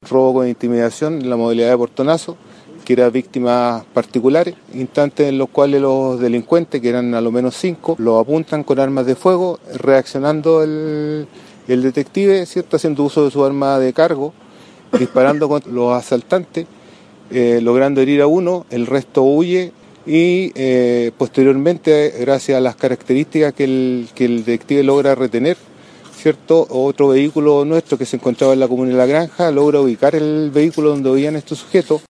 Robo con intimidación en la modalidad de portonazo, que era víctimas particulares, instantes en los cuales los delincuentes, que eran a lo menos 5, los apuntan con armas de fuego, reaccionando el detective, ¿cierto?, haciendo uso de su arma de cargo, disparando contra los asaltantes, logrando herir a uno, el resto huye y posteriormente, gracias a las características que el detective logra retener, ¿cierto?, otro vehículo nuestro que se encontraba en la comuna de La Granja logra ubicar el vehículo donde huían estos sujetos.